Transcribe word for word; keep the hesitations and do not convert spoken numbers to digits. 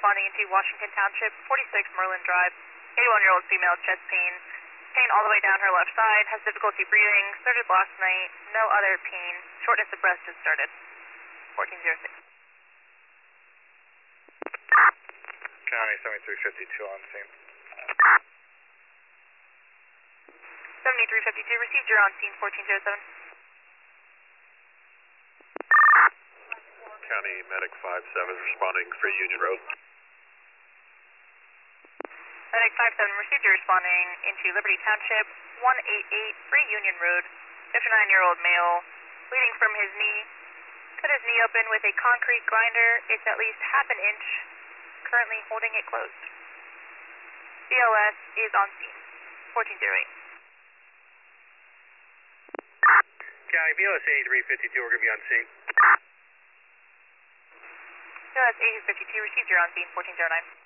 responding into Washington Township, forty-six Merlin Drive. eighty-one-year-old female, chest pain. Pain all the way down her left side, has difficulty breathing, started last night, no other pain, shortness of breath just started. fourteen oh six. County seventy-three fifty-two on scene. seventy-three fifty-two, received, you're on scene, fourteen oh seven. County Medic five seven responding for Union Road. Medic five seven, received, you're responding into Liberty Township, one eighty-eight Free Union Road, fifty-nine-year-old male, bleeding from his knee, cut his knee open with a concrete grinder, it's at least half an inch, currently holding it closed. B L S is on scene, fourteen oh eight. County B L S eighty-three fifty-two, we're going to be on scene. B L S eighty fifty-two, received, you're on scene, fourteen oh nine.